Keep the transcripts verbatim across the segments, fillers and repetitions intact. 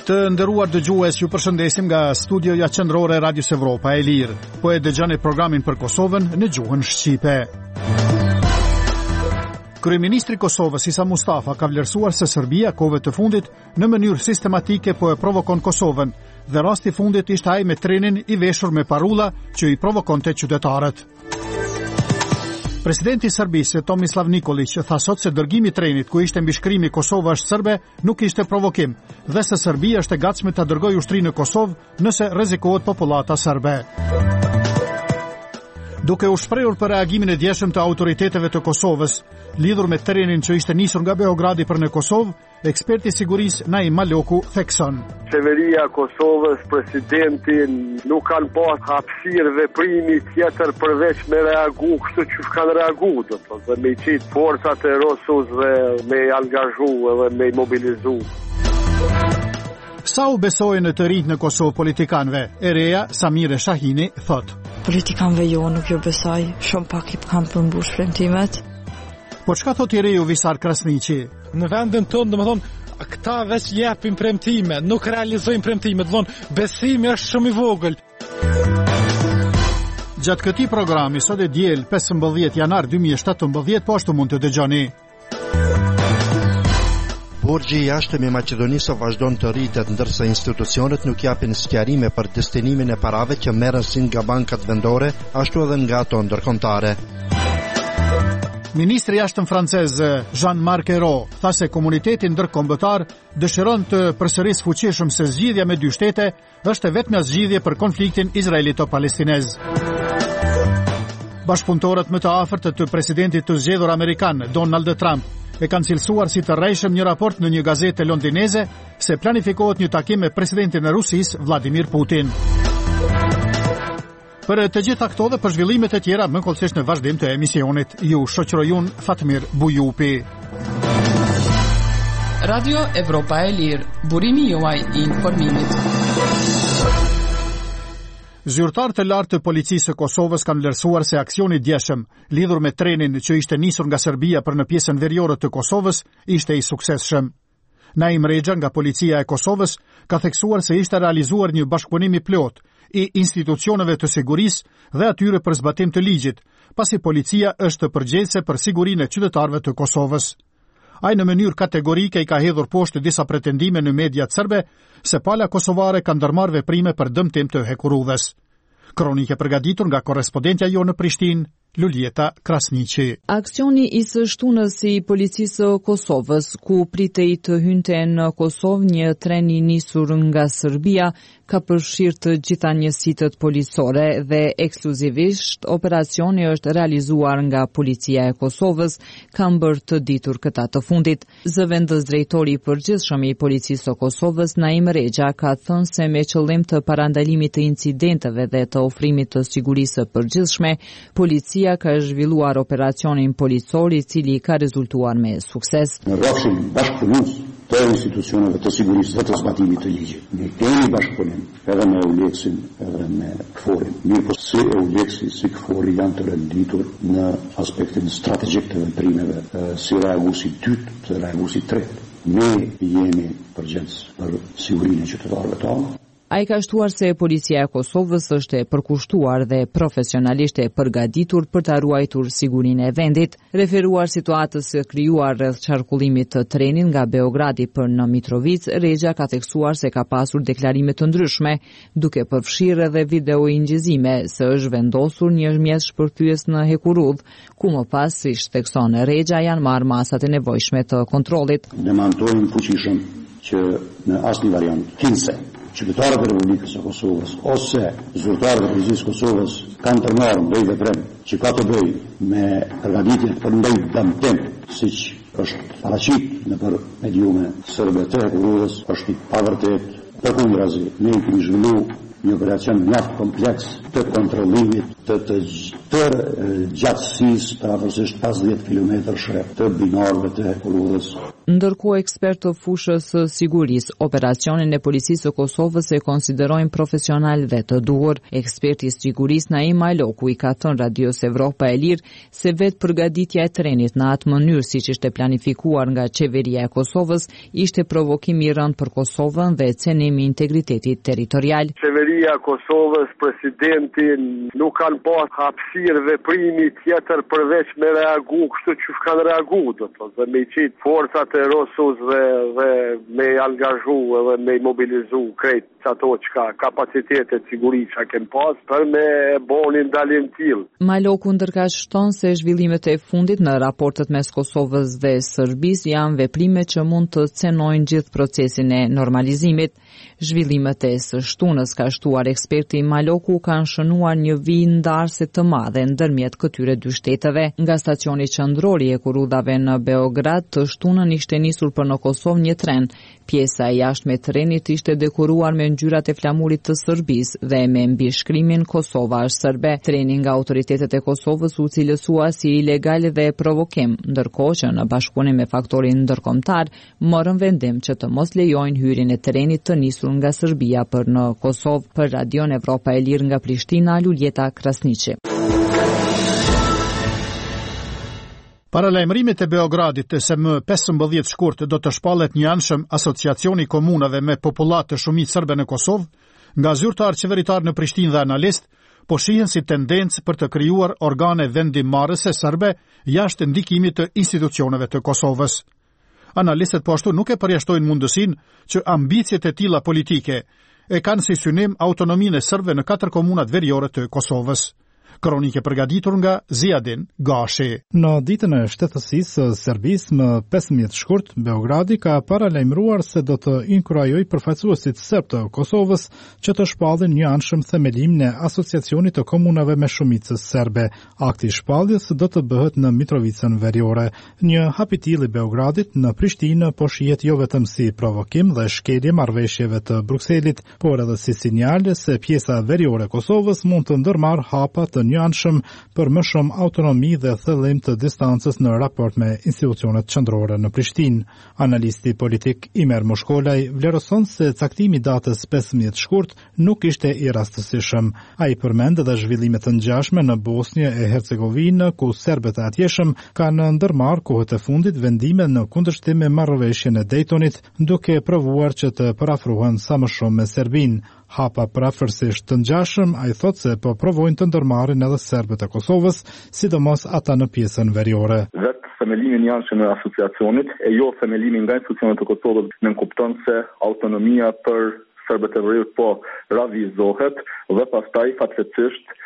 Të nderuar dëgjues, ju përshëndesim nga studioja qendrore e Radios Evropa e Lirë. Po e dëgjoni programin për Kosovën në gjuhën shqipe. Kryeministri i Kosovës Isa Mustafa ka vlerësuar se Serbia kohëve të fundit në mënyrë sistematike po e provokon Kosovën dhe rasti i fundit ishte ai me trenin i veshur me parulla që i provokonte qytetarët. Presidenti i Serbisë Tomislav Nikolić tha sot se dërgimi i trenit ku ishte mbishkrimi Kosova është serbe nuk ishte provokim dhe se Serbia është e gatshme ta dërgojë ushtrinë në Kosovë nëse rrezikohet popullata serbe. Duke u shprehur për reagimin e djeshëm të autoriteteve të Kosovës lidhur me trenin që ishte nisur nga Beogradi për në Kosovë, eksperti i sigurisë Naim Maloku thekson. Qeveria e Kosovës, presidenti nuk kanë pas hapësirë veprimi tjetër përveç me reagu kështu që kanë reagu, do të thotë, me qitë forcat e Rosus dhe me angazhu dhe me mobilizu. Sa u besojë në të rinjt në Kosovë politikanëve, e reja Samire Shahini thot. Politikanëve jo nuk ju besoj, shumë pak i kanë përmbush premtimet. Po çka thot i reju Visar Krasniqi? Në vendin tonë, domethënë, këta veç japin premtime, nuk realizojnë premtime, domethënë, besimi është shumë i vogël. Gjatë këtij programi sot e diel pesëmbëdhjetë janar dy mijë e shtatëmbëdhjetë po ashtu mund të dëgjoni. Borxhi i jashtëm i Maqedonisë vazhdon të rritet ndërsa institucionet nuk japin sqarime për destinimin e parave që merren si nga bankat vendore, ashtu edhe nga ato ndërkombëtare. Ministri i jashtëm francez Jean-Marc Ayrault tha se komuniteti ndërkombëtar dëshiron të përsërisë fuqishëm se zgjidhja me dy shtete është vetëm zgjidhje për konfliktin izraelito-palestinez. Bashkëpunëtorët më të afërt të presidentit të zgjedhur amerikan Donald Trump e kanë cilësuar si të rrejshëm një raport në një gazetë londineze se planifikohet një takim me presidentin e Rusisë Vladimir Putin. Për të gjitha këto dhe për zhvillimet e tjera më kollësisht në vazhdim të emisionit, ju shoqërojun Fatmir Bujupi. Radio Evropa e Lirë, burimi juaj i informimit. Zyrtarët e lartë të policisë së Kosovës kanë vlerësuar se aksioni i djeshëm lidhur me trenin që ishte nisur nga Serbia për në pjesën veriore të Kosovës ishte i suksesshëm. Naim Rexha nga policia e Kosovës ka theksuar se ishte realizuar një bashkëpunim i plot i institucioneve të sigurisë dhe atyre për zbatim të ligjit, pasi policia është përgjegjëse për sigurinë e qytetarëve të Kosovës. Ai në mënyrë kategorike i ka hedhur poshtë disa pretendime në mediat serbe se pala kosovare kanë ndërmarrë veprime për dëmtim të hekurudhës. Kronikë përgatitur nga korrespondentja jo në Prishtinë, Luljeta Krasniqi. Aksioni i së shtunës i policisë së Kosovës, ku pritej të hynte në Kosovë një tren i nisur nga Serbia, ka përfshirë të gjitha njësitët policore dhe ekskluzivisht operacioni është realizuar nga policia e Kosovës, ka bërë të ditur këta të fundit. Zëvendës drejtori i përgjithshëm i policisë së Kosovës, Naim Rexha, ka thënë se me qëllim të parandalimit të incidenteve dhe të ofrimit të sigurisë së përgjithshme, policia ka zhvilluar operacionin policor i cili ka rezultuar me sukses. Në rrafshin bashkëpunues të institucioneve të sigurisë dhe të zbatimit të ligjit. Ne kemi bashkëpunim edhe me Euleksin edhe me Kforin. Mirë po si Euleksi si Kfori janë të renditur në aspektin strategjik të veprimeve, si reaguesi dytë dhe reaguesi tretë. Ne jemi përgjegjës për sigurinë e qytetarëve tonë. Ai ka shtuar se policia e Kosovës është e përkushtuar dhe profesionalisht e përgatitur për ta ruajtur sigurinë e vendit. Referuar situatës së krijuar rreth qarkullimit të trenit nga Beogradi për në Mitrovic, Rexha ka theksuar se ka pasur deklarime të ndryshme, duke përfshirë edhe video ingjëzime se është vendosur një mjes shpërthyes në hekurudh, ku më pas, siç thekson Rexha, janë marrë masat e nevojshme të kontrollit. Demantojmë fuqishëm që në asnjë variant kinse qytetarët e Republikës së Kosovës ose zyrtarët e policisë së Kosovës kanë të marrë ndaj veprim që ka të bëjë me përgatitjen për ndaj dëmtim, siç është paraqit në për mediume serbe të hekurudhës, është i pavërtet. Përkundrazi, ne kemi zhvilluar një operacion mjaft kompleks të kontrollimit të të tërë gjatësisë të afërsisht pesëdhjetë kilometra të binarëve të hekurudhës. Ndërkohë ekspertë të fushës së sigurisë operacionin e policisë së Kosovës e konsiderojnë profesional dhe të duhur. Eksperti i sigurisë Naim Aloku i ka thënë Radios Evropa e Lirë se vetë përgatitja e trenit në atë mënyrë siç ishte planifikuar nga qeveria e Kosovës ishte provokim i rënd për Kosovën dhe cenimi i integritetit territorial. Qeveria e Kosovës, presidenti nuk kanë pas hapësirë veprimi tjetër përveç me reagu kështu që kanë reagu, do të thotë, me qitë forcat e Rosus dhe, dhe me angazhu dhe me mobilizu krejt ato që ka kapacitetet sigurisë që kemë pas për me bonin dalin t'il. Maloku ndërka shton se zhvillimet e fundit në raportet mes Kosovës dhe Serbisë janë veprime që mund të cenojnë gjithë procesin e normalizimit. Zhvillimet e së shtunës, ka shtuar eksperti Maloku, kanë shënuar një vijë ndarëse të madhe ndërmjet këtyre dy shteteve. Nga stacioni qendror i ekurudhave në Beograd, të shtunën ishte nisur për në Kosovë një tren. Pjesa e jashtme e trenit ishte dekoruar me ngjyrat e flamurit të Serbisë dhe me mbishkrimin Kosova është serbe. Treni nga autoritetet e Kosovës u cilësua si ilegal dhe provokim, ndërkohë që në bashkëpunim me faktorin ndërkombëtar morën vendim që të mos lejojnë hyrjen e trenit të nisur nga Serbia për në Kosovë. Për Radion Evropa e Lirë nga Prishtina, Luljeta Krasniqi. Paralajmërimet e Beogradit se më pesëmbëdhjetë shkurt do të shpallet një anshëm asociacioni komunave me popullat të shumicë serbe në Kosovë, nga zyrtar qeveritar në Prishtinë dhe analist, po shihen si tendencë për të krijuar organe vendimmarrëse serbe jashtë ndikimit të institucioneve të Kosovës. Analistët po ashtu nuk e përjashtojnë mundësinë që ambicjet e tilla politike e kanë si synim autonominë e serbëve në katër komunat veriore të Kosovës. Kronike përgatitur nga Ziadin Gashi. Në ditën e shtetësisë së Serbisë më pesëmbëdhjetë shkurt, Beogradi ka paralajmëruar se do të inkurajojë përfaqësuesit serb të Kosovës që të shpallin një anshëm themelim në asociacionit të komunave me shumicë serbe. Akti i shpalljes do të bëhet në Mitrovicën veriore. Një hap i tillë i Beogradit në Prishtinë po shihet jo vetëm si provokim dhe shkelje marrëveshjeve të Brukselit, por edhe si sinjal se pjesa veriore e Kosovës mund të ndërmarrë hapa të një anshëm për më shumë autonomi dhe thellim të distancës në raport me institucionet qendrore në Prishtinë. Analisti politik Imer Moshkolaj vlerëson se caktimi datës pesëmbëdhjetë shkurt nuk ishte i rastësishëm. Ai përmend edhe zhvillimet të ngjashme në Bosnjë e Hercegovinë, ku serbët e atjeshëm kanë ndërmarrë kohët e fundit vendime në kundërshtim me marrëveshjen e Daytonit, duke provuar që të parafrohen sa më shumë me Serbinë. Hapa prafërsisht të ngjashëm, ai thotë se po provojnë të ndërmarrin edhe serbët e Kosovës, sidomos ata në pjesën veriore. Vetë themelimin janë në asociacionit, e jo themelimin nga institucionet e Kosovës, nënkupton se autonomia për serbët e veriut po ravizohet dhe pastaj fatkeqësisht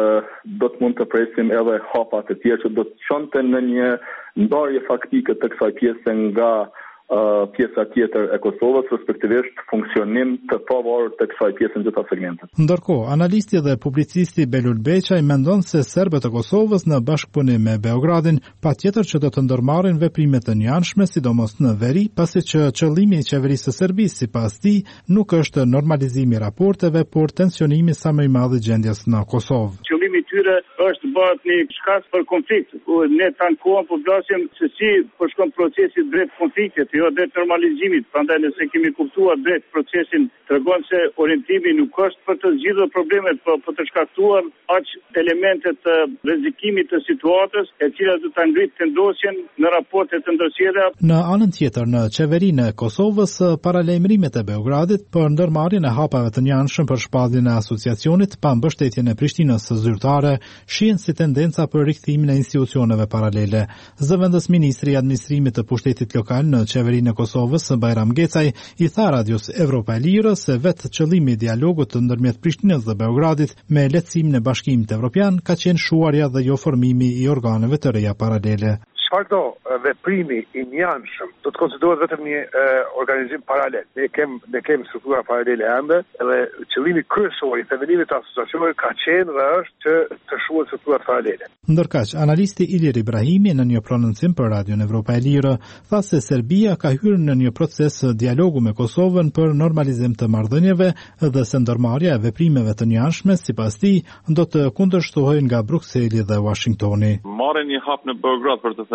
do të mund të presim edhe hapa të tjerë që do të çonte në një ndarje faktike të kësaj pjese nga Uh, pjesa tjetër e Kosovës, respektivisht funksionim të pavarur të kësaj pjesë në gjitha segmentet. Ndërkohë, analisti dhe publicisti Belul Beqaj mendon se serbët e Kosovës në bashkëpunim me Beogradin patjetër që do të ndërmarrin veprime të njëanshme, sidomos në veri, pasi që qëllimi i qeverisë së Serbisë sipas tij nuk është normalizimi i raporteve, por tensionimi sa më i madh i gjendjes në Kosovë. Qëllimi i tyre është bëhet një shkak për konflikt. Ne tankohem po flasim se si po shkon procesi drejt konfliktit, jo drejt normalizimit. Prandaj nëse kemi kuptuar drejt procesin, tregon se orientimi nuk është për të zgjidhur problemet, por për të shkaktuar aq elemente të rrezikimit të situatës, e cila do ta ngritë vendosjen në raporte të ndërsjellja. Në anën tjetër, në qeverinë e Kosovës, paralajmërimet e Beogradit për ndërmarrjen e hapave të njëanshëm për shpalljen e asociacionit pa mbështetjen e Prishtinës së zyrtare shihen si tendenca për rikthimin e institucioneve paralele. Zëvendës ministri i administrimit të pushtetit lokal në qeverinë e Kosovës, Bajram Gecaj, i tha Radios Evropa e Lirë se vetë qëllimi i dialogut ndërmjet Prishtinës dhe Beogradit me lehtësimin e Bashkimit Evropian ka qenë shuarja dhe jo formimi i organeve të reja paralele. Çfarëdo veprimi i njëanshëm do të konsiderohet vetëm një e, organizim paralel. Ne kem ne kem struktura paralele ende, dhe qëllimi kryesor i themelimit të asociacionit ka qenë dhe është që të shuhet strukturat paralele. Ndërkaq, analisti Ilir Ibrahimi në një prononcim për Radion Evropa e Lirë tha se Serbia ka hyrë në një proces dialogu me Kosovën për normalizim të marrëdhënieve dhe se ndërmarrja e veprimeve të njëanshme sipas tij do të kundërshtohej nga Brukseli dhe Washingtoni. Marrën një hap në Beograd për të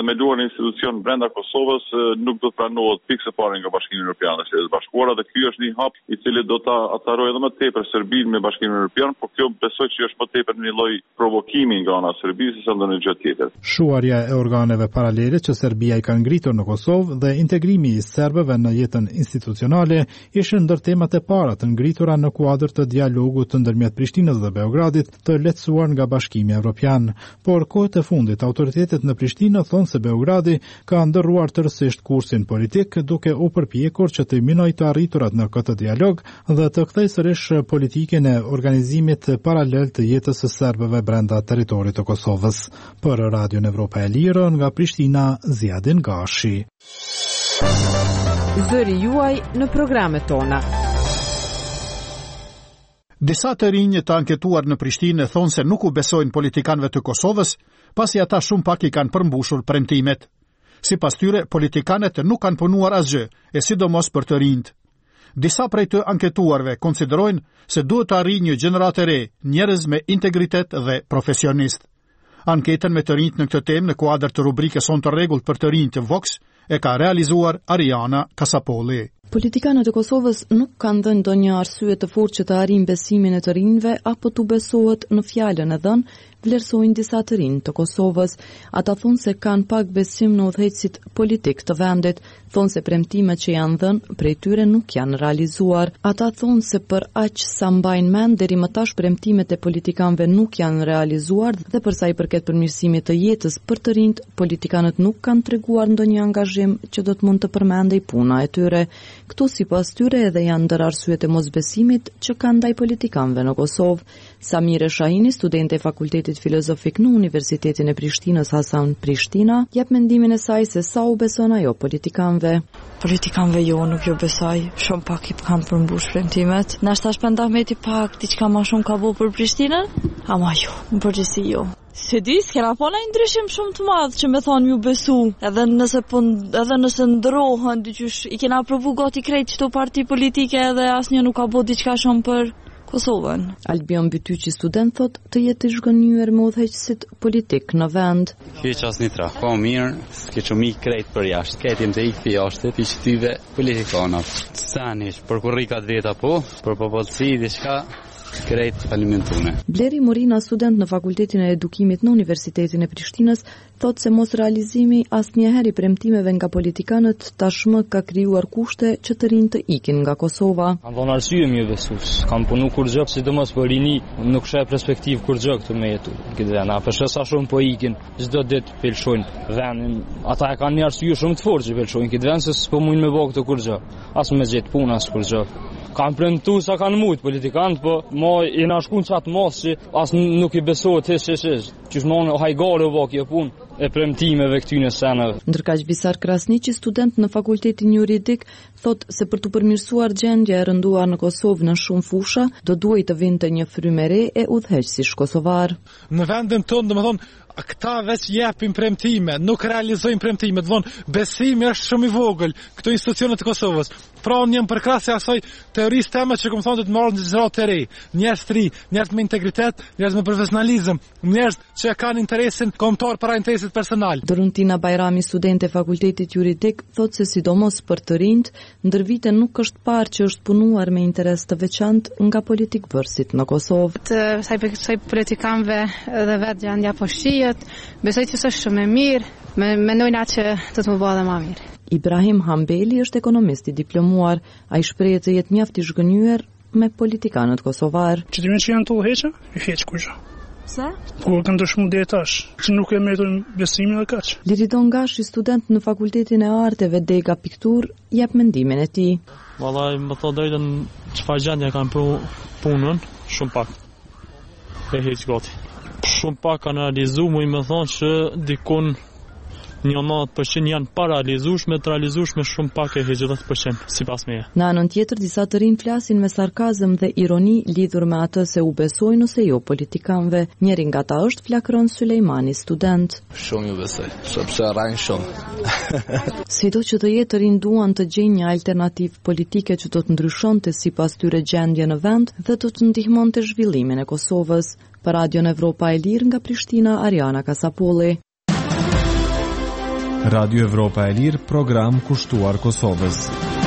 themeluar në institucion brenda Kosovës nuk do të pranohet pikë së pari nga Bashkimi Evropian dhe Shtetet Bashkuara, dhe ky është një hap i cili do ta atarojë edhe më tepër Serbinë me Bashkimin Evropian, por kjo besoj që është më tepër një lloj provokimi nga ana e Serbisë se ndonjë gjë tjetër. Shuarja e organeve paralele që Serbia i ka ngritur në Kosovë dhe integrimi i serbëve në jetën institucionale ishin ndër temat e para të ngritura në kuadër të dialogut ndërmjet Prishtinës dhe Beogradit të lehtësuar nga Bashkimi Evropian. Por kohët e fundit autoritetet në Prishtinë thonë se Beogradi ka ndërruar tërësisht kursin politik, duke u përpjekur që të minojë të arriturat në këtë dialog dhe të kthejë sërish politikën e organizimit paralel të jetës së serbëve brenda territorit të Kosovës. Për Radion Evropa e Lirë nga Prishtina, Ziadin Gashi. Zëri juaj në programet tona. Disa të rinj të anketuar në Prishtinë thonë se nuk u besojnë politikanëve të Kosovës, pasi ata shumë pak i kanë përmbushur premtimet. Sipas tyre, politikanët nuk kanë punuar asgjë, e sidomos për të rinjt. Disa prej të anketuarve konsiderojnë se duhet të arrijë një gjenerat e re, njerëz me integritet dhe profesionist. Anketën me të rinjt në këtë temë në kuadër të rubrikës On të rregullt për të rinjt të Vox e ka realizuar Ariana Kasapolli. Politikanët e Kosovës nuk kanë dhënë ndonjë arsye të fortë që të arrijnë besimin e të rinjve apo të besohet në fjalën e dhënë, vlerësojnë disa të rinj të Kosovës. Ata thonë se kanë pak besim në udhëheqësit politik të vendit, thonë se premtimet që janë dhënë prej tyre nuk janë realizuar. Ata thonë se për aq sa mbajnë mend deri më tash premtimet e politikanëve nuk janë realizuar dhe për sa i përket përmirësimit të jetës për të rinjt, politikanët nuk kanë treguar ndonjë angazhim që do të mund të përmendej puna e tyre. Këto sipas tyre edhe janë ndër arsyet e mosbesimit që kanë ndaj politikanëve në Kosovë. Samire Shahini, studente e Fakultetit Filozofik në Universitetin e Prishtinës Hasan Prishtina, jep mendimin e saj se sa u beson ajo politikanëve. Politikanëve jo, nuk jo besoj. Shumë pak i kanë përmbush premtimet. Na shtash pendameti pak diçka më shumë ka bëu për Prishtinën? Ama jo, në përgjithësi jo. Se di, s'kena po na ndryshim shumë të madh që me thonë ju besu, edhe nëse po edhe nëse ndrohen diqysh i kena provu gati krejt çdo parti politike edhe asnjë nuk ka bë diçka shumë për Kosovën. Albion Bytyqi, student, thot të jetë i zhgënjur me udhëheqësit politik në vend. Hiç asnjë tra, po mirë, s'ke çumi krejt për jashtë. Ketim të ikthi jashtë ti shtyve politikanat. Sanish, për kurrikat veta po, për popullsi diçka krejt alimentune. Bleri Morina, student në Fakultetin e Edukimit në Universitetin e Prishtinës, thot se mos realizimi asnjëherë i premtimeve nga politikanët tashmë ka krijuar kushte që të rinj të ikin nga Kosova. Kam vonë arsye më besues. Kam punu kur gjë, sidomos për rini, nuk sheh perspektiv kur gjë këtu me jetu. Këtë vend, apo sa shumë po ikin, çdo ditë pelshojnë vendin. Ata e kanë një arsye shumë të fortë që pelshojnë këtë vend se s'po mundin me bë këtë kur gjë. As me gjet punë as kur gjë. Kanë premtu sa kanë mujt politikanët, po mo i na shkuan çat mos që as nuk i besohet hiç hiç hiç. Qysh mon hajgare u vaki punë e premtimeve këty në senave. Ndërkaq Bisar Krasniqi, student në Fakultetin Juridik, thot se për të përmirësuar gjendja e rënduar në Kosovë në shumë fusha, do duhej të vinte një frymë re e udhëheqësish kosovar. Në vendin tonë, domethënë, këta veç japin premtime, nuk realizojnë premtime, do thonë besimi është shumë i vogël këto institucionet të Kosovës. Pra unë jam përkrahas asaj teorisë teme që kam thonë të marrën gjëra të re, njerëz të ri, njerëz me integritet, njerëz me profesionalizëm, njerëz që kanë interesin kombëtar para interesit personal. Doruntina Bajrami, studente e Fakultetit Juridik, thotë se sidomos për të rinjt, ndër vite nuk është parë që është punuar me interes të veçantë nga politikbërësit në Kosovë. Të sa i përket politikanëve edhe vetë gjendja po shihet, besoj që është shumë e mirë, me mendojnë atë që do të më bëjë më mirë. Ibrahim Hambeli është ekonomist i diplomuar, ai shpreh se jetë mjaft i zhgënjur me politikanët kosovar. Qëtërimin që janë të uheqa, i heq kurrë. Pse? Po kanë dëshmu deri tash, që nuk e meritojnë besimin dhe kaq. Liridon Gashi, student në Fakultetin e Arteve Dega Piktur, jep mendimin e tij. Vallai, më thon drejtën, çfarë gjendje kanë për punën, shumë pak. E heq gati. Shumë pak kanë realizuar, më i më thonë që dikun një nëntë përqind janë paralizueshme, të realizueshme shumë pak e dhjetë përqind sipas meje. Në anën tjetër, disa të rinj flasin me sarkazëm dhe ironi lidhur me atë se u besojnë ose jo politikanëve. Njëri nga ata është Flakron Sulejmani, student. Shumë ju besoj, sepse rajnë shumë. Sido që të jetë të rinj duan të gjejnë një alternativë politike që do të ndryshonte sipas tyre gjendje në vend dhe do të ndihmonte zhvillimin e Kosovës. Për Radion Evropa e Lirë nga Prishtina, Ariana Kasapolli. Radio Evropa e Lirë, program kushtuar Kosovës.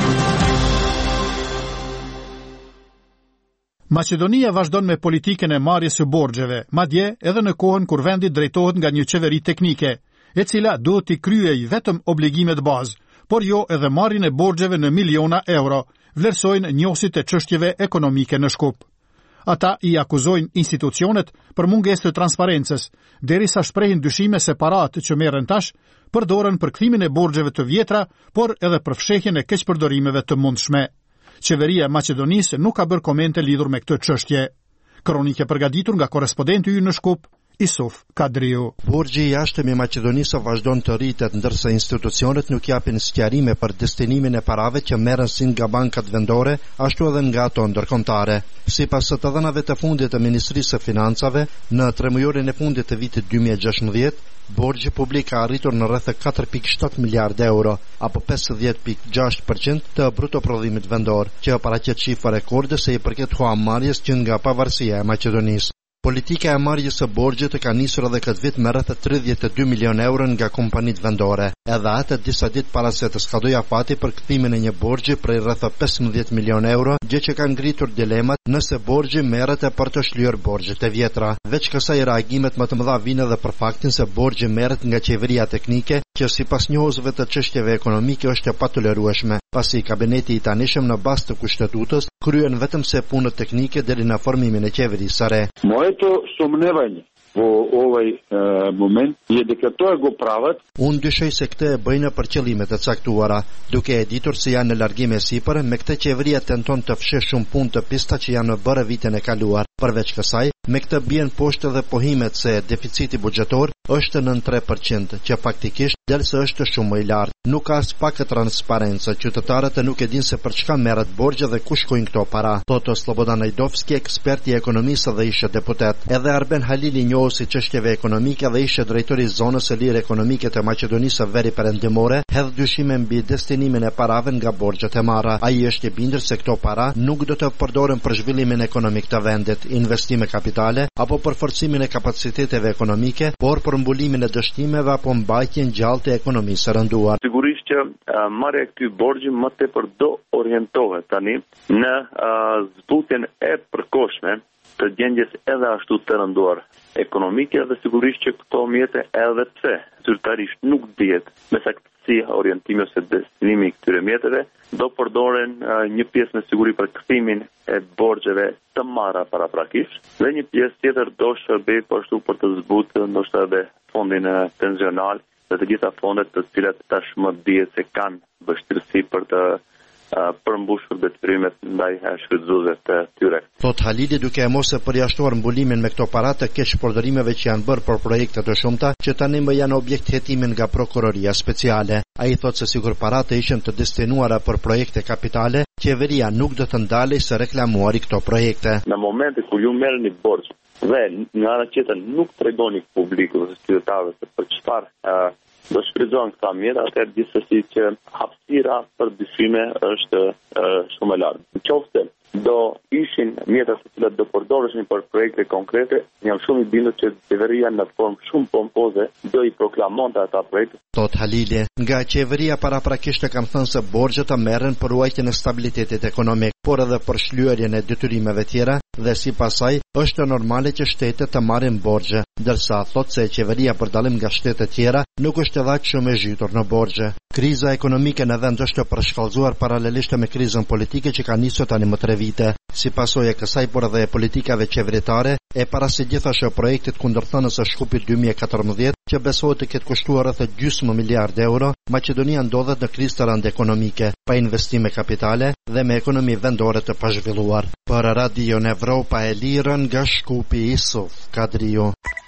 Maqedonia vazhdon me politikën e marrjes së borxheve, madje edhe në kohën kur vendi drejtohet nga një qeveri teknike, e cila duhet t'i kryej vetëm obligimet bazë, por jo edhe marrjen e borxheve në miliona euro, vlerësojnë njohësit e çështjeve ekonomike në Shkup. Ata i akuzojnë institucionet për mungesë të transparencës, derisa shprehin dyshime separate që merren tash, përdoren për kthimin e borxheve të vjetra, por edhe për fshehjen e keqpërdorimeve të mundshme. Qeveria e Maqedonisë nuk ka bërë komente lidhur me këtë çështje. Kronikë përgatitur nga korrespondenti ynë në Shkup, Isuf Kadriu. Borxhi i jashtëm i Maqedonisë vazhdon të rritet, ndërsa institucionet nuk japin sqarime për destinimin e parave që merren si nga bankat vendore, ashtu edhe nga ato ndërkombëtare. Sipas të dhënave të fundit të Ministrisë së Financave, në tremujorin e fundit të vitit dy mijë e gjashtëdhjetë, borxhi publik ka arritur në rreth katër pikë shtat miliardë euro, apo pesëdhjetë pikë gjashtë përqind të bruto prodhimit vendor, që paraqet shifër rekorde se i përket huamarrjes që nga pavarësia e Maqedonisë. Politika e marrjes së borxhit ka nisur edhe këtë vit me rreth tridhjetë e dy milionë euro nga kompanitë vendore, edhe atë disa ditë para se të skadojë afati për kthimin e një borxhi prej rreth pesëmbëdhjetë milionë euro, gjë që ka ngritur dilemat nëse borxhi merret për të shlyer borxhet e vjetra. Veç kësaj, reagimet më të mëdha vijnë edhe për faktin se borxhi merret nga qeveria teknike, që sipas njohësve të çështjeve ekonomike është e patolerueshme, pasi kabineti i tanishëm në bazë të kushtetutës kryen vetëm se punët teknike deri në formimin e qeverisë së re. Моето сомневање во овој e, момент е дека тоа го прават. Unë dyshoj se këtë e bëjnë për qëllime të caktuara, duke e ditur se janë në largime sipër, me këtë qeveria tenton të fshehë shumë punë të pista që janë bërë vitin e kaluar. Përveç kësaj, me këtë bien poshtë edhe pohimet se deficiti buxhetor është në tre përqind, që faktikisht del se është shumë më i lartë. Nuk ka as pak transparencë, qytetarët nuk e dinë se për çka merret borxhi dhe ku shkojnë këto para. Thotë Slobodan Najdovski, ekspert i ekonomisë dhe ishte deputet. Edhe Arben Halili, njohësi çështjeve ekonomike dhe ishte drejtori i zonës së lirë ekonomike të Maqedonisë së Veri Perëndimore, hedh dyshime mbi destinimin e parave nga borxhet e marra. Ai është i bindur se këto para nuk do të përdoren për zhvillimin ekonomik të vendit, investime kapitale apo për forcimin e kapaciteteve ekonomike, por për mbulimin e dështimeve apo mbajtjen gjallë të ekonomisë së rënduar. Sigurisht që uh, marrja e këtij borxhi më tepër do orientohet tani në uh, zbutjen e përkohshme të gjendjes edhe ashtu të rënduar ekonomike, dhe sigurisht që këto mjete edhe pse zyrtarisht nuk dihet me saktësi orientimi ose destinimi i këtyre mjeteve, do përdoren uh, një pjesë me siguri për kthimin e borxheve të marra paraprakisht, dhe një pjesë tjetër do shërbej po ashtu për të zbutur ndoshta edhe fondin uh, pensional dhe të gjitha fondet të cilat tashmë dihet se kanë vështirësi për të uh, përmbushur detyrimet ndaj shfrytëzuesve të tyre. Thot Halili, duke e mos e përjashtuar mbulimin me këto para të keqpërdorimeve që janë bërë për projekte të shumta që tani më janë objekt hetimin nga prokuroria speciale. Ai thot se sikur paratë ishin të destinuara për projekte kapitale, qeveria nuk do të ndalej së reklamuari këto projekte. Në momentin kur ju merrni borxh dhe në anën tjetër nuk tregoni publikut ose qytetarëve se për çfarë uh, do shfrytëzohen këta mjeta, atëherë gjithsesi që hapësira për dyshime është uh, shumë e lartë. Nëse do ishin mjeta të cilat do përdoreshin për projekte konkrete, jam shumë i bindur që qeveria në formë shumë pompoze do i proklamonte ata projekte. Thot Halili, nga qeveria paraprakisht kanë thënë se borxhet të merren për ruajtjen e stabilitetit ekonomik, por edhe për shlyerjen e detyrimeve tjera, dhe sipas saj është normale që shtetet të marrin borxhe, ndërsa thot se qeveria për dallim nga shtetet tjera nuk është edhe aq shumë e zhytur në borxhe. Kriza ekonomike në vend është përshkallëzuar paralelisht me krizën politike që ka nisur tani më tre vite. Si pasojë e kësaj, por edhe e politikave qeveritare, e para se gjithashtu projektit kundërthënës së Shkupit dy mijë e katërmbëdhjetë, që besohet të ketë kushtuar rreth gjysmë miliard euro, Maqedonia ndodhet në krizë të rëndë ekonomike, pa investime kapitale dhe me ekonomi vendore të pazhvilluar. Për Radio Evropa e Lirë nga Shkupi, Isuf Kadriu.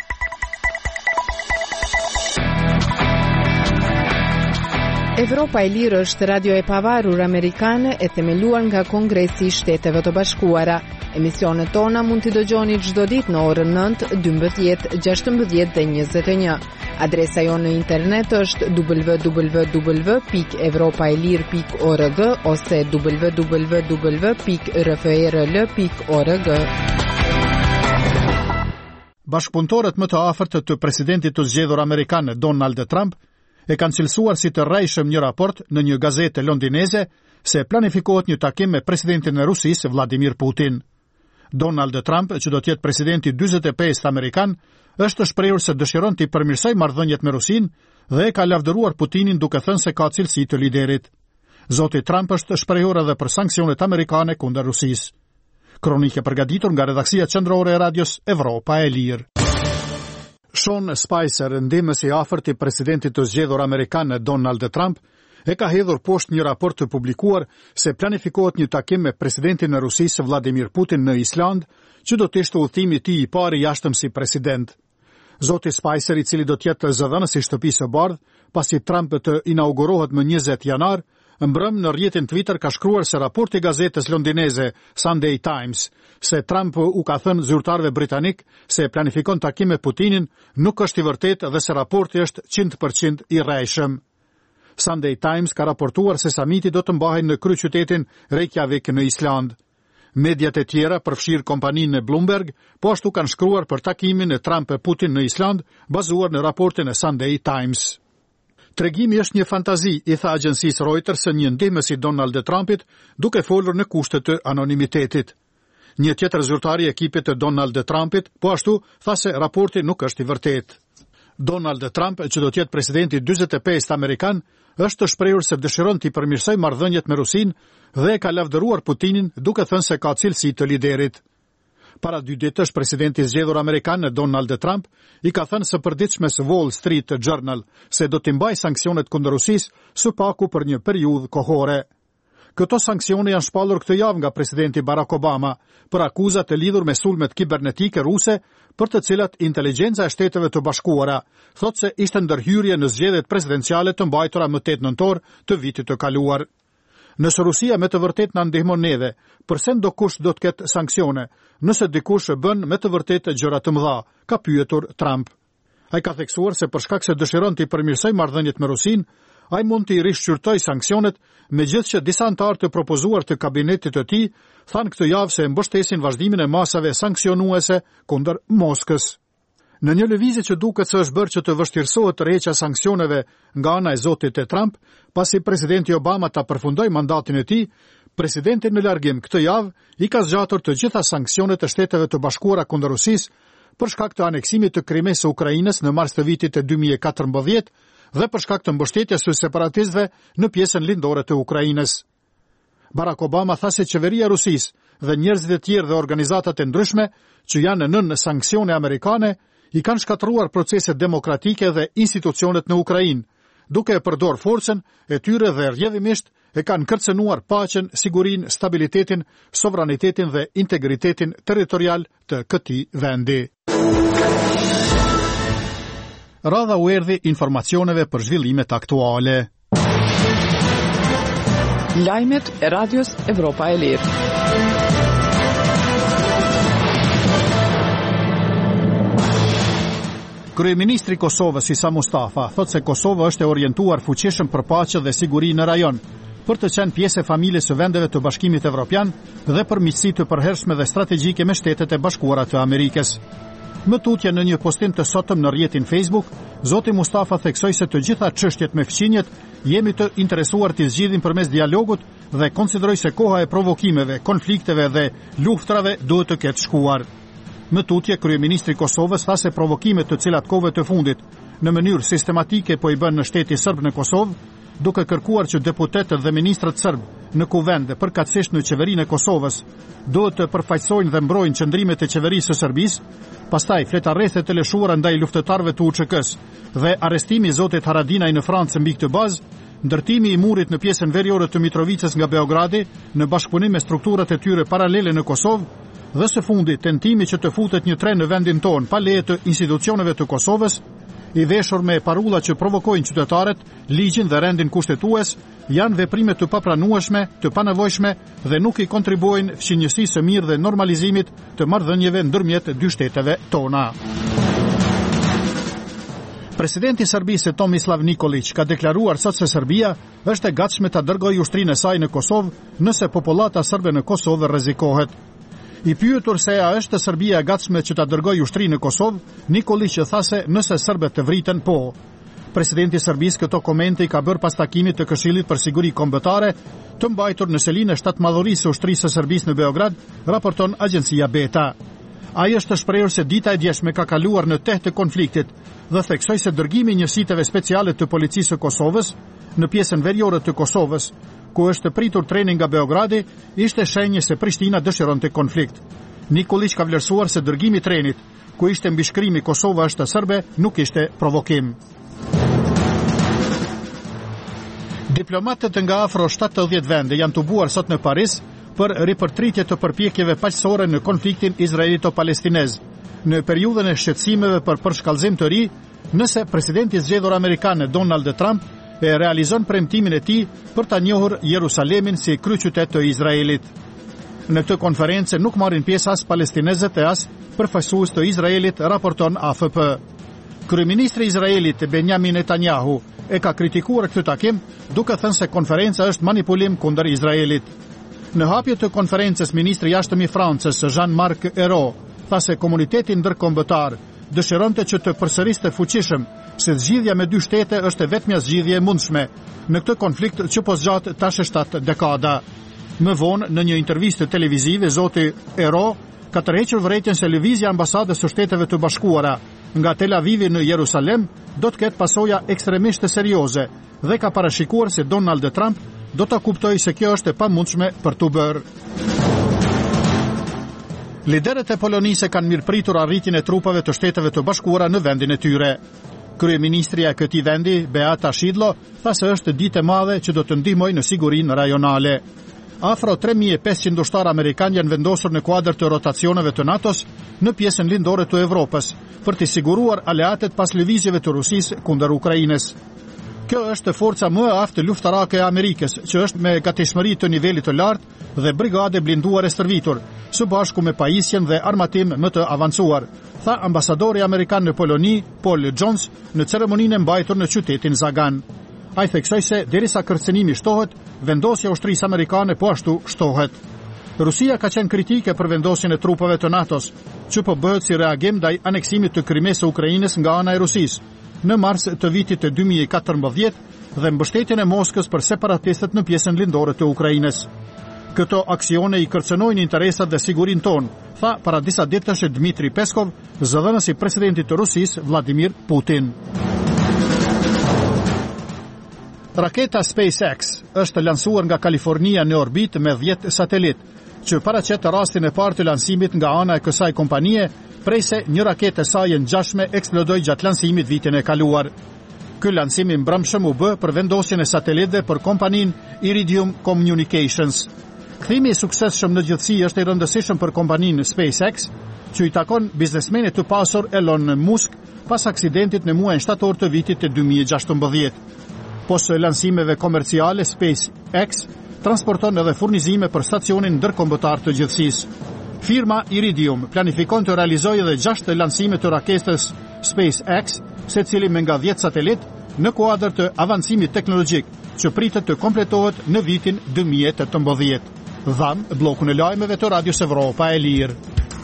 Evropa e Lirë është radio e pavarur amerikane e themeluar nga Kongresi i Shteteve të Bashkuara. Emisionet tona mund t'i dëgjoni çdo ditë në orën nëntë, dymbëdhjetë, gjashtëmbëdhjetë dhe njëzet e një. Adresa jonë në internet është w w w pikë evropaelir pikë org ose w w w pikë r f r l pikë org. Bashkëpunëtorët më të afërt të presidentit të zgjedhur amerikan Donald Trump e kanë cilësuar si të rrejshëm një raport në një gazetë londineze se planifikohet një takim me presidentin e Rusisë Vladimir Putin. Donald Trump, që do të jetë presidenti dyzet e pesë amerikan, është shprehur se dëshiron të përmirësojë marrëdhëniet me Rusinë dhe e ka lavdëruar Putinin duke thënë se ka cilësi të liderit. Zoti Trump është shprehur edhe për sanksionet amerikane kundër Rusisë. Kronikë e përgatitur nga redaksia qendrore e radios Evropa e Lirë. Sean Spicer, ndihmës i afërt i presidentit të zgjedhur amerikan Donald Trump, e ka hedhur poshtë një raport të publikuar se planifikohet një takim me presidentin e Rusisë Vladimir Putin në Island, që do të ishte udhëtimi i tij i parë i jashtëm si president. Zoti Spicer, i cili do të jetë zëdhënës i Shtëpisë së Bardhë, pasi Trump të inaugurohet më njëzet janar, mbrëm në rrjetin Twitter ka shkruar se raporti i gazetës londineze Sunday Times se Trump u ka thënë zyrtarëve britanik se planifikon takim me Putinin nuk është i vërtetë dhe se raporti është njëntëqind përqind i rrejshëm. Sunday Times ka raportuar se samiti do të mbahej në kryeqytetin Reykjavik në Island. Mediat e tjera, përfshirë kompaninë e Bloomberg, po ashtu kanë shkruar për takimin e Trump e Putin në Island, bazuar në raportin e Sunday Times. Tregimi është një fantazi, i tha agjencisë Reuters së një ndihmës i Donald Trumpit, duke folur në kushte të anonimitetit. Një tjetër zyrtar i ekipit të Donald Trumpit, po ashtu tha se raporti nuk është i vërtetë. Donald Trump, që do të jetë presidenti dyzet e pesë amerikan, është shprehur se dëshiron të përmirësojë marrëdhëniet me Rusinë dhe e ka lavdëruar Putinin duke thënë se ka cilësi të liderit. Para dy ditësh, presidenti i zgjedhur amerikan Donald Trump i ka thënë së përditshmes Wall Street Journal se do të mbajë sanksionet kundër Rusisë së paku për një periudhë kohore. Këto sanksione janë shpallur këtë javë nga presidenti Barack Obama për akuzat e lidhur me sulmet kibernetike ruse, për të cilat inteligjenca e Shteteve të Bashkuara thotë se ishte ndërhyrje në zgjedhjet presidenciale të mbajtura më tetë nëntor të vitit të kaluar. Nëse Rusia me të vërtetë na ndihmon neve, përse ndokush do të ketë sanksione, nëse dikush bën me të vërtetë gjëra të mëdha, ka pyetur Trump. Ai ka theksuar se për shkak se dëshiron të përmirësojë marrëdhëniet me Rusinë, ai mund të rishqyrtojë sanksionet, megjithëse disa anëtarë të propozuar të kabinetit të tij thanë këtë javë se mbështesin vazhdimin e masave sanksionuese kundër Moskës. Në një lëvizje që duket se është bërë që të vështirësohet tërheqja sanksioneve nga ana e zotit e Trump, pasi presidenti Obama ta përfundoi mandatin e tij, presidenti në largim këtë javë i ka zgjatur të gjitha sanksionet e Shteteve të Bashkuara kundër Rusisë për shkak të aneksimit të Krimes së Ukrainës në mars të vitit dy mijë e katërmbëdhjetë dhe për shkak të mbështetjes së separatistëve në pjesën lindore të Ukrainës. Barack Obama tha se qeveria e Rusisë dhe njerëzit e tjerë dhe organizatat e ndryshme që janë nën sanksione amerikane i kanë shkatëruar proceset demokratike dhe institucionet në Ukrainë, duke e përdor forcën e tyre dhe rrjedhimisht e kanë kërcënuar paqen, sigurinë, stabilitetin, sovranitetin dhe integritetin territorial të këtij vendi. Radha u erdhi informacioneve për zhvillimet aktuale. Lajmet e radios Evropa e Lirë. Kryeministri i Kosovës Isa Mustafa thotë se Kosova është e orientuar fuqishëm për paqe dhe siguri në rajon, për të qenë pjesë e familjes së vendeve të Bashkimit Evropian dhe për miqësi të përhershme dhe strategjike me Shtetet e Bashkuara të Amerikës. Më tutje në një postim të sotëm në rrjetin Facebook, zoti Mustafa theksoi se të gjitha çështjet me fqinjet jemi të interesuar të zgjidhim përmes dialogut dhe konsideroi se koha e provokimeve, konflikteve dhe luftrave duhet të ketë shkuar. Më tutje, kryeministri i Kosovës tha se provokimet të cilat kohëve të fundit në mënyrë sistematike po i bën në shteti serb në Kosovë, duke kërkuar që deputetët dhe ministrat serb në kuvend dhe përkatësisht në qeverinë e Kosovës duhet të përfaqësojnë dhe mbrojnë qëndrimet e qeverisë së Serbisë, pastaj fletarrethët e lëshuara ndaj luftëtarëve të U Ç K-s dhe arrestimi i zotit Haradinaj në Francë mbi këtë bazë, ndërtimi i murit në pjesën veriore të Mitrovicës nga Beogradi në bashkëpunim me strukturat e tyre paralele në Kosovë dhe së fundi tentimi që të futet një tren në vendin tonë pa leje të institucioneve të Kosovës, i veshur me parulla që provokojnë qytetarët, ligjin dhe rendin kushtetues, janë veprime të papranueshme, të panevojshme dhe nuk i kontribuojnë fqinjësisë së mirë dhe normalizimit të marrëdhënieve ndërmjet dy shteteve tona. Presidenti i Serbisë Tomislav Nikolić ka deklaruar sot se Serbia është e gatshme ta dërgojë ushtrinë e saj në Kosovë nëse popullata serbe në Kosovë rrezikohet. I pyetur se a është Serbia e gatshme që ta dërgojë ushtrinë në Kosovë, Nikolić tha se nëse serbët të vriten po. Presidenti i Serbisë këto komente i ka bërë pas takimit të Këshillit për Siguri Kombëtare të mbajtur në selinë e shtatmadhërisë së ushtrisë së Serbisë në Beograd, raporton agjencia Beta. Ai është të shprehur se dita e djeshme ka kaluar në teh të konfliktit dhe theksoi se dërgimi i njësiteve speciale të policisë së Kosovës në pjesën veriore të Kosovës, ku është pritur treni nga Beogradi, ishte shenjë se Prishtina dëshironte konflikt. Nikolić ka vlerësuar se dërgimi i trenit, ku ishte mbishkrimi Kosova është serbe, nuk ishte provokim. Diplomatët nga afro shtatëdhjetë vende janë tubuar sot në Paris për ripërtritje të përpjekjeve paqësore në konfliktin izraelito-palestinez, në periudhën e shqetësimeve për përshkallëzim të ri, nëse presidenti i zgjedhur amerikan Donald Trump e realizon premtimin e tij për ta njohur Jerusalemin si kryeqytet të Izraelit. Në këtë konferencë nuk marrin pjesë as palestinezët e as përfaqësues të Izraelit, raporton A F P. Kryeministri i Izraelit Benjamin Netanyahu e ka kritikuar këtë takim, duke thënë se konferenca është manipulim kundër Izraelit. Në hapje të konferencës, ministri i jashtëm i Francës, Jean-Marc Ayrault, tha se komuniteti ndërkombëtar dëshironte që të përsëriste fuqishëm se zgjidhja me dy shtete është e vetmja zgjidhje e mundshme në këtë konflikt që po zgjat tash shtatë dekada. Më vonë, në një intervistë televizive, zoti Ayrault ka tërhequr vërejtjen se lëvizja e ambasadës së Shteteve të Bashkuara nga Tel Avivi në Jerusalem do të ketë pasoja ekstremisht të serioze dhe ka parashikuar se Donald Trump do ta kuptojë se kjo është e pamundshme për t'u bërë. Liderët e Polonisë kanë mirëpritur arritjen e trupave të Shteteve të Bashkuara në vendin e tyre. Kryeministria e këtij vendi, Beata Szydło, tha se është ditë e madhe që do të ndihmojë në sigurinë rajonale. Afro tre mijë e pesëqind ushtarë amerikanë janë vendosur në kuadër të rotacioneve të NATO-s në pjesën lindore të Evropës për të siguruar aleatet pas lëvizjeve të Rusisë kundër Ukrainës. Kjo është forca më e aftë luftarake e Amerikës, që është me gatishmëri të nivelit të lartë dhe brigade blinduare stërvitur, së bashku me pajisjen dhe armatim më të avancuar, tha ambasadori amerikan në Poloni, Paul Jones, në ceremoninë e mbajtur në qytetin Zagan. Ai theksoi se derisa kërcënimi shtohet, vendosja e ushtrisë amerikane po ashtu shtohet. Rusia ka qenë kritike për vendosjen e trupave të NATO-s, që po bëhet si reagim ndaj aneksimit të Krimes së Ukrainës nga ana e Rusisë në mars të vitit të dy mijë e katërmbëdhjetë dhe mbështetjen e Moskës për separatistët në pjesën lindore të Ukrainës. Këto aksione i kërcënojnë interesat dhe sigurinë tonë, tha para disa ditësh Dmitri Peskov, zëdhënësi i presidentit të Rusisë Vladimir Putin. Raketa SpaceX është lansuar nga Kalifornia në orbit me dhjetë satelit, që paraqet rastin e parë të lansimit nga ana e kësaj kompanie, prej se një raketë e saj e ngjashme eksplodoi gjatë lansimit vitin e kaluar. Ky lansim i mbrëmshëm u bë për vendosjen e satelitëve për kompaninë Iridium Communications. Kthimi i suksesshëm në gjithësi është i rëndësishëm për kompaninë SpaceX, që i takon biznesmenit të pasur Elon Musk pas aksidentit në muajin shtator të vitit të dy mijë e gjashtëmbëdhjetë. Pos lansimeve komerciale, SpaceX transporton edhe furnizime për stacionin ndërkombëtar të gjithësisë. Firma Iridium planifikon të realizojë edhe gjashtë lansime të raketës SpaceX, secili me nga dhjetë satelit, në kuadër të avancimit teknologjik që pritet të kompletohet në vitin dy mijë e tetëmbëdhjetë. Dham bllokun e lajmeve të Radios Evropa e Lirë.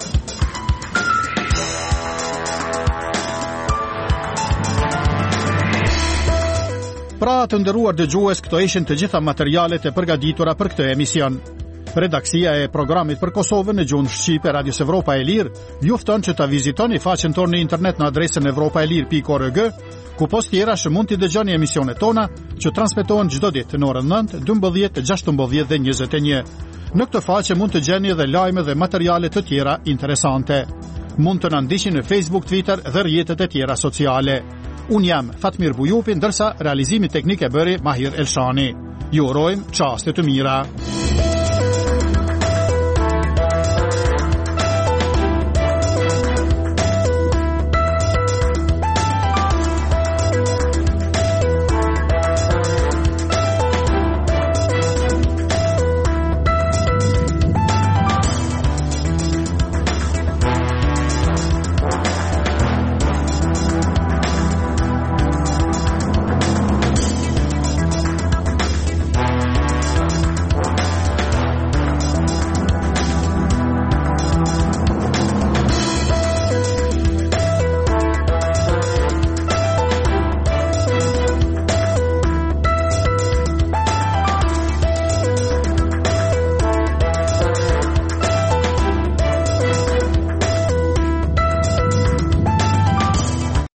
Pra të nderuar dëgjues, këto ishin të gjitha materialet e përgatitura për këtë emision. Redaksia e programit për Kosovën në gjuhën shqipe Radios Evropa e Lirë ju fton që ta vizitoni faqen tonë në internet në adresën evropaelir pikë org, ku post tjera që mund t'i dëgjoni emisionet tona që transmetohen çdo ditë në orën nëntë, dymbëdhjetë, gjashtëmbëdhjetë dhe njëzet e një. Në këtë faqe mund të gjeni edhe lajme dhe materiale të tjera interesante. Mund të na ndiqni në Facebook, Twitter dhe rrjetet e tjera sociale. Unë jam Fatmir Bujupi, ndërsa realizimi teknik e bëri Mahir Elshani. Ju urojmë çaste të mira.